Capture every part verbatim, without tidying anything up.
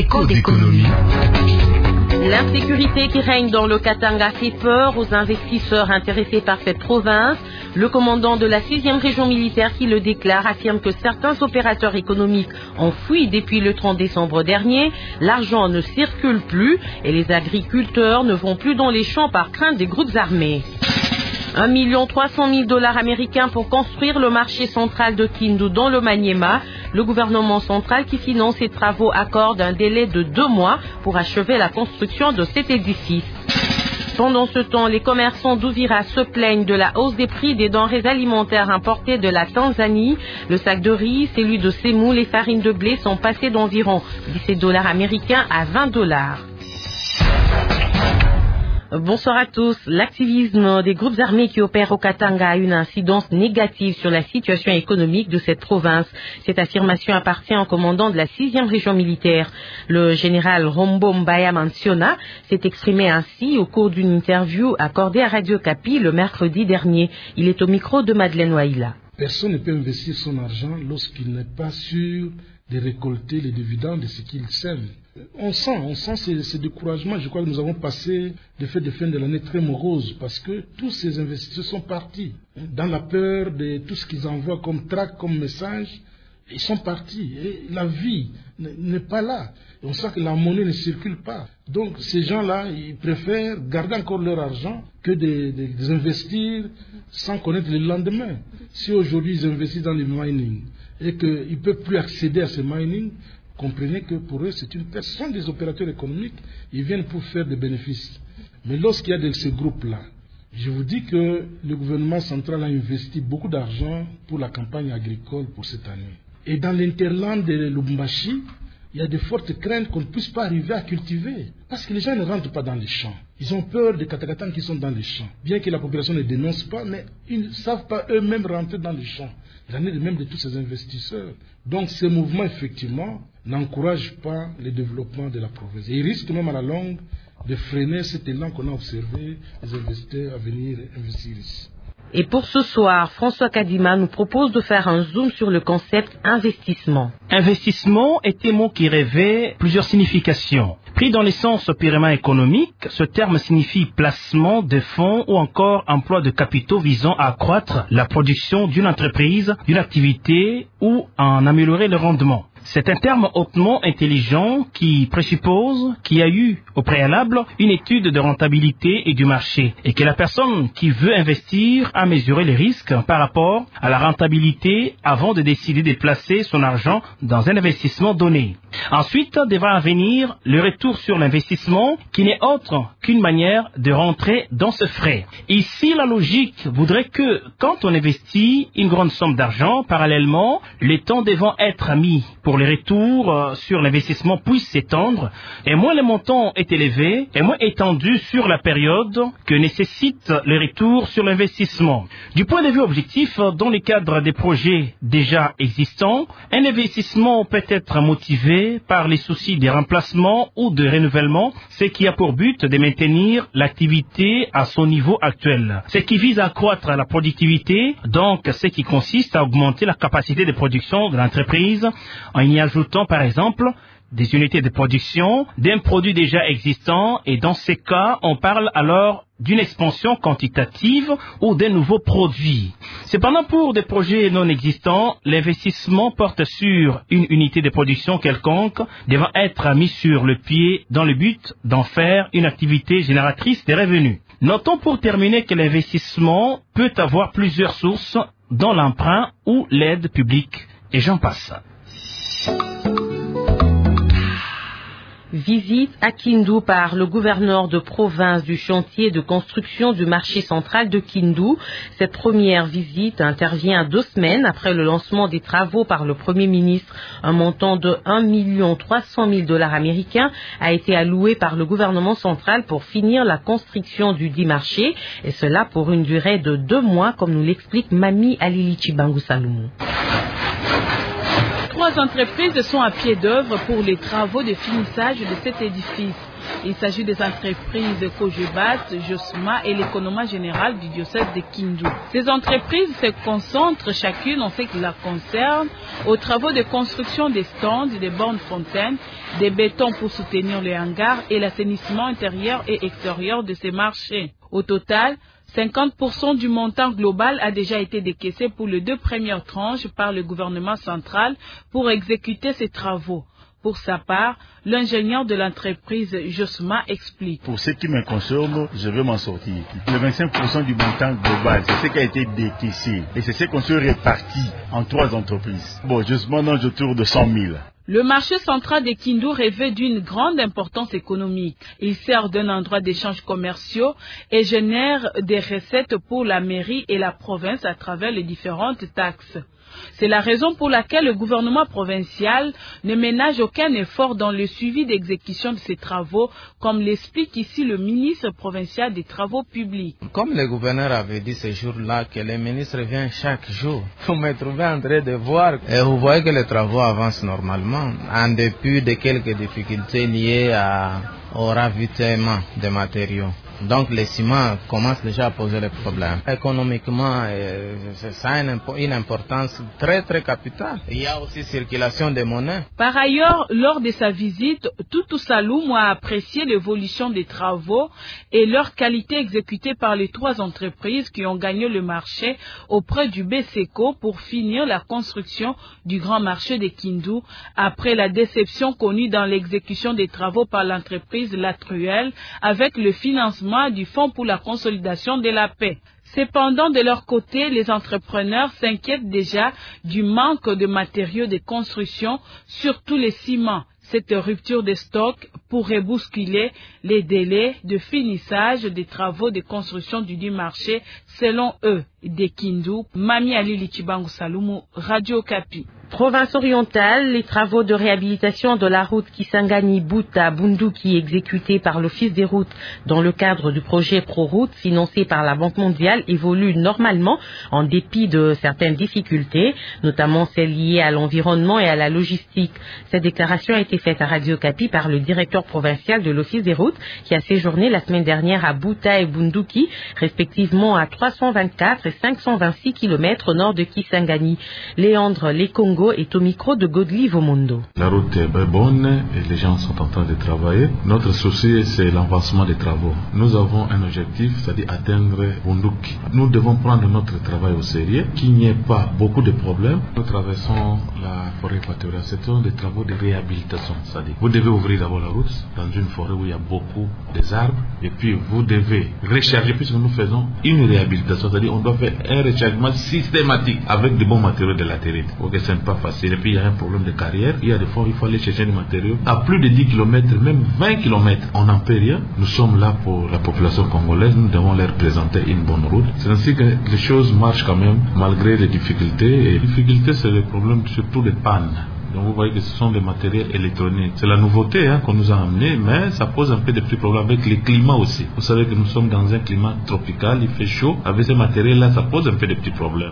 Écho d'économie. L'insécurité qui règne dans le Katanga fait peur aux investisseurs intéressés par cette province. Le commandant de la sixième région militaire qui le déclare affirme que certains opérateurs économiques ont fui depuis le trente décembre dernier. L'argent ne circule plus et les agriculteurs ne vont plus dans les champs par crainte des groupes armés. un million trois cent mille dollars américains pour construire le marché central de Kindu dans le Maniema. Le gouvernement central qui finance ces travaux accorde un délai de deux mois pour achever la construction de cet édifice. Pendant ce temps, les commerçants d'Uvira se plaignent de la hausse des prix des denrées alimentaires importées de la Tanzanie. Le sac de riz, celui de semoule et farine de blé sont passés d'environ dix-sept dollars américains à vingt dollars. Bonsoir à tous. L'activisme des groupes armés qui opèrent au Katanga a une incidence négative sur la situation économique de cette province. Cette affirmation appartient au commandant de la sixième région militaire. Le général Rombo Mbaya Mansiona s'est exprimé ainsi au cours d'une interview accordée à Radio Kapi le mercredi dernier. Il est au micro de Madeleine Waila. Personne ne peut investir son argent lorsqu'il n'est pas sûr de récolter les dividendes de ce qu'il sème. On sent, on sent ce, ce découragement. Je crois que nous avons passé des fêtes de fin de l'année très moroses parce que tous ces investisseurs sont partis. Dans la peur de tout ce qu'ils envoient comme tract, comme message, ils sont partis. Et la vie n'est pas là. On sent que la monnaie ne circule pas. Donc ces gens-là, ils préfèrent garder encore leur argent que de, de, de investir sans connaître le lendemain. Si aujourd'hui ils investissent dans le mining et qu'ils ne peuvent plus accéder à ce mining, comprenez que pour eux, c'est une perte. Ce sont des opérateurs économiques, ils viennent pour faire des bénéfices. Mais lorsqu'il y a de ces groupes-là, je vous dis que le gouvernement central a investi beaucoup d'argent pour la campagne agricole pour cette année. Et dans l'interland de Lubumbashi, il y a de fortes craintes qu'on ne puisse pas arriver à cultiver. Parce que les gens ne rentrent pas dans les champs. Ils ont peur des Katakatans qui sont dans les champs. Bien que la population ne dénonce pas, mais ils ne savent pas eux-mêmes rentrer dans les champs. Il en est de même de tous ces investisseurs. Donc ce mouvement, effectivement, n'encourage pas le développement de la province. Et il risque même à la longue de freiner cet élan qu'on a observé, les investisseurs à venir investir ici. Et pour ce soir, François Kadima nous propose de faire un zoom sur le concept investissement. Investissement est un mot qui revêt plusieurs significations. Pris dans le sens purement économique, ce terme signifie placement de fonds ou encore emploi de capitaux visant à accroître la production d'une entreprise, d'une activité ou à en améliorer le rendement. C'est un terme hautement intelligent qui présuppose qu'il y a eu au préalable une étude de rentabilité et du marché et que la personne qui veut investir a mesuré les risques par rapport à la rentabilité avant de décider de placer son argent dans un investissement donné. Ensuite, devra venir le retour sur l'investissement qui n'est autre qu'une manière de rentrer dans ce frais. Ici, la logique voudrait que quand on investit une grande somme d'argent, parallèlement, les temps devant être mis pour les retours euh, sur l'investissement puissent s'étendre, et moins le montant est élevé, et moins étendu sur la période que nécessite le retour sur l'investissement. Du point de vue objectif, dans le cadre des projets déjà existants, un investissement peut être motivé par les soucis de remplacement ou de renouvellement, ce qui a pour but de maintenir l'activité à son niveau actuel. Ce qui vise à accroître la productivité, donc ce qui consiste à augmenter la capacité de production de l'entreprise en y ajoutant par exemple des unités de production d'un produit déjà existant, et dans ces cas, on parle alors d'une expansion quantitative ou d'un nouveau produit. Cependant, pour des projets non existants, l'investissement porte sur une unité de production quelconque devant être mis sur le pied dans le but d'en faire une activité génératrice de revenus. Notons pour terminer que l'investissement peut avoir plusieurs sources, dont l'emprunt ou l'aide publique, et j'en passe. Visite à Kindu par le gouverneur de province du chantier de construction du marché central de Kindu. Cette première visite intervient deux semaines après le lancement des travaux par le Premier ministre. Un montant de un million trois cent mille dollars américains a été alloué par le gouvernement central pour finir la construction du dit marché, et cela pour une durée de deux mois, comme nous l'explique Mami Alili Chibangu Saloumou. Trois entreprises sont à pied d'œuvre pour les travaux de finissage de cet édifice. Il s'agit des entreprises Cogebat, Josma et l'économie générale du diocèse de Kindu. Ces entreprises se concentrent chacune en ce qui la concerne aux travaux de construction des stands, des bornes fontaines, des bétons pour soutenir les hangars et l'assainissement intérieur et extérieur de ces marchés. Au total, cinquante pour cent du montant global a déjà été décaissé pour les deux premières tranches par le gouvernement central pour exécuter ces travaux. Pour sa part, l'ingénieur de l'entreprise Josma explique. Pour ce qui me concerne, je vais m'en sortir. Le vingt-cinq pour cent du montant global, c'est ce qui a été décaissé. Et c'est ce qu'on se répartit en trois entreprises. Bon, Josma, non, je tourne de cent mille. Le marché central de Kindu revêt d'une grande importance économique. Il sert d'un endroit d'échanges commerciaux et génère des recettes pour la mairie et la province à travers les différentes taxes. C'est la raison pour laquelle le gouvernement provincial ne ménage aucun effort dans le suivi d'exécution de ces travaux, comme l'explique ici le ministre provincial des Travaux publics. Comme le gouverneur avait dit ce jour-là que le ministre vient chaque jour, vous me trouvez en train de voir et vous voyez que les travaux avancent normalement, en dépit de quelques difficultés liées à, au ravitaillement des matériaux. Donc le ciment commence déjà à poser les problèmes. Économiquement, euh, ça a une, une importance très très capitale. Il y a aussi circulation de monnaie. Par ailleurs, lors de sa visite, Tutu Saloum a apprécié l'évolution des travaux et leur qualité exécutée par les trois entreprises qui ont gagné le marché auprès du BESECO pour finir la construction du grand marché de Kindu après la déception connue dans l'exécution des travaux par l'entreprise La Truelle avec le financement du Fonds pour la consolidation de la paix. Cependant, de leur côté, les entrepreneurs s'inquiètent déjà du manque de matériaux de construction, surtout les ciments. Cette rupture de stock pourrait bousculer les délais de finissage des travaux de construction du dit marché, selon eux. De Kindu, Mami Ali Chibangu Salumu, Radio Okapi. Province orientale, les travaux de réhabilitation de la route Kisangani-Buta-Bunduki exécutés par l'Office des routes dans le cadre du projet ProRoute financé par la Banque mondiale évoluent normalement en dépit de certaines difficultés, notamment celles liées à l'environnement et à la logistique. Cette déclaration a été faite à Radio Okapi par le directeur provincial de l'Office des routes qui a séjourné la semaine dernière à Buta et Bunduki, respectivement à trois cent vingt-quatre et cinq cent vingt-six kilomètres au nord de Kisangani. Léandre Lekongo est au micro de Godly Vomondo. La route est bonne et les gens sont en train de travailler. Notre souci, c'est l'avancement des travaux. Nous avons un objectif, c'est-à-dire atteindre Bunduki. Nous devons prendre notre travail au sérieux, qu'il n'y ait pas beaucoup de problèmes. Nous traversons la forêt équatoriale. Ce sont des travaux de réhabilitation, c'est-à-dire vous devez ouvrir d'abord la route dans une forêt où il y a beaucoup d'arbres et puis vous devez recharger, puisque nous faisons une réhabilitation, c'est-à-dire on doit faire un rechargement systématique avec de bons matériaux de latérite. Ok, c'est pas facile. Et puis il y a un problème de carrière. Il y a des fois il faut aller chercher des matériaux à plus de dix kilomètres, même vingt kilomètres. On n'en paie rien. Nous sommes là pour la population congolaise. Nous devons leur présenter une bonne route. C'est ainsi que les choses marchent quand même malgré les difficultés. Et les difficultés, c'est le problème surtout des pannes. Donc vous voyez que ce sont des matériels électroniques. C'est la nouveauté hein, qu'on nous a amené, mais ça pose un peu de petits problèmes avec les climats aussi. Vous savez que nous sommes dans un climat tropical, il fait chaud. Avec ces matériels-là, ça pose un peu de petits problèmes.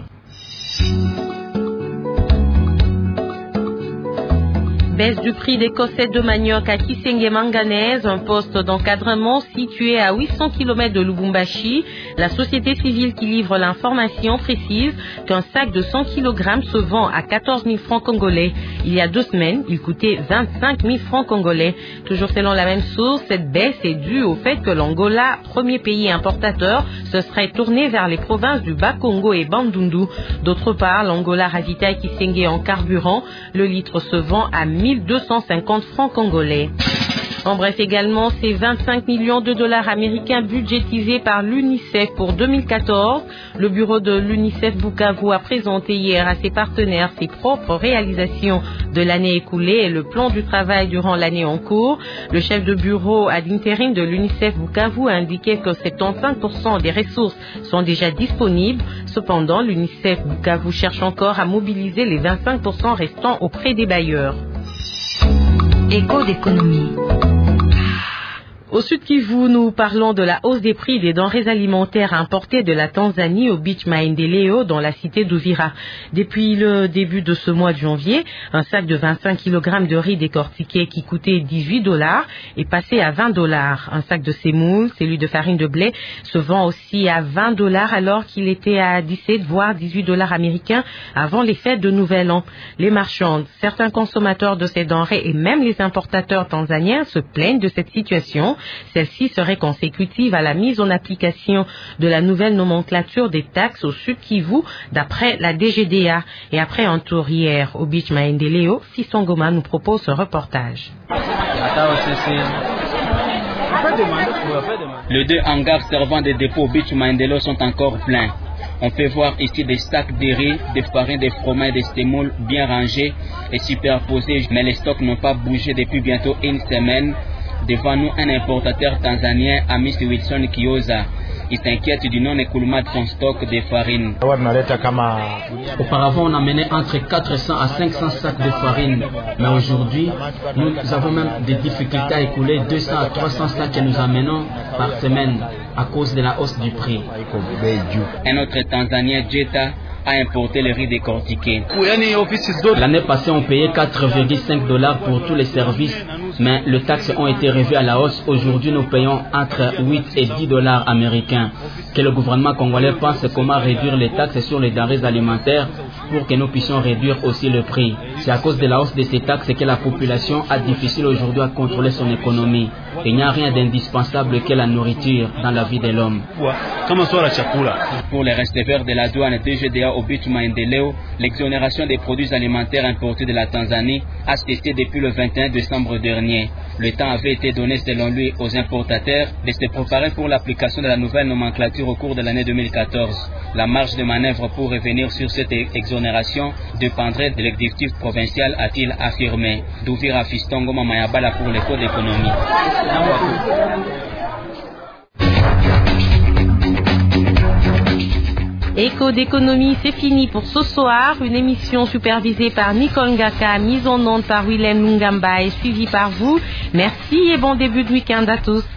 Baisse du prix des cossettes de manioc à Kisenge Manganèse, un poste d'encadrement situé à huit cents kilomètres de Lubumbashi. La société civile qui livre l'information précise qu'un sac de cent kilogrammes se vend à quatorze mille francs congolais. Il y a deux semaines, il coûtait vingt-cinq mille francs congolais. Toujours selon la même source, cette baisse est due au fait que l'Angola, premier pays importateur, se serait tourné vers les provinces du Bas-Congo et Bandundu. D'autre part, l'Angola ravitaille Kisenge en carburant. Le litre se vend à mille deux cent cinquante francs congolais. En bref également, ces vingt-cinq millions de dollars américains budgétisés par l'UNICEF pour deux mille quatorze. Le bureau de l'UNICEF Bukavu a présenté hier à ses partenaires ses propres réalisations de l'année écoulée et le plan du travail durant l'année en cours. Le chef de bureau ad intérim de l'UNICEF Bukavu a indiqué que soixante-quinze pour cent des ressources sont déjà disponibles. Cependant, l'UNICEF Bukavu cherche encore à mobiliser les vingt-cinq pour cent restants auprès des bailleurs. Écho d'économie. Au Sud Kivu, nous parlons de la hausse des prix des denrées alimentaires importées de la Tanzanie au beach Maendeleo dans la cité d'Uvira. Depuis le début de ce mois de janvier, un sac de vingt-cinq kilogrammes de riz décortiqué qui coûtait dix-huit dollars est passé à vingt dollars. Un sac de semoule, celui de farine de blé, se vend aussi à vingt dollars alors qu'il était à dix-sept voire dix-huit dollars américains avant les fêtes de Nouvel An. Les marchands, certains consommateurs de ces denrées et même les importateurs tanzaniens se plaignent de cette situation. Celle-ci serait consécutive à la mise en application de la nouvelle nomenclature des taxes au Sud Kivu d'après la D G D A. Et après un tour hier au beach Maendeleo, Fiston Goma nous propose ce reportage. Les deux hangars servant de dépôt au beach Maendeleo sont encore pleins. On peut voir ici des sacs de riz, de farine, de fromage, de semoule bien rangés et superposés, mais les stocks n'ont pas bougé depuis bientôt une semaine. Devant nous, un importateur tanzanien, Amis Wilson Kioza. Il s'inquiète du non-écoulement de son stock de farine. Auparavant, on amenait entre quatre cents à cinq cents sacs de farine. Mais aujourd'hui, nous avons même des difficultés à écouler deux cents à trois cents sacs que nous amenons par semaine à cause de la hausse du prix. Un autre Tanzanien, Jetta, a importé le riz décortiqué. L'année passée, on payait quatre virgule cinq dollars pour tous les services, mais les taxes ont été revues à la hausse. Aujourd'hui, nous payons entre huit et dix dollars américains. Que le gouvernement congolais pense comment réduire les taxes sur les denrées alimentaires pour que nous puissions réduire aussi le prix. C'est à cause de la hausse de ces taxes que la population a difficile aujourd'hui à contrôler son économie. Il n'y a rien d'indispensable que la nourriture dans la vie de l'homme. Pour les receveurs de la douane D G D A au beach Maendeleo, l'exonération des produits alimentaires importés de la Tanzanie a cessé depuis le vingt et un décembre dernier. Le temps avait été donné selon lui aux importateurs de se préparer pour l'application de la nouvelle nomenclature au cours de l'année deux mille quatorze. La marge de manœuvre pour revenir sur cette exonération dépendrait de l'exécutif provincial, a-t-il affirmé. D'Uvira Fiston Goma Mayabala pour l'école d'économie. Écho d'économie, c'est fini pour ce soir. Une émission supervisée par Nicole Ngaka, mise en onde par Willem Lungamba et suivie par vous. Merci et bon début de week-end à tous.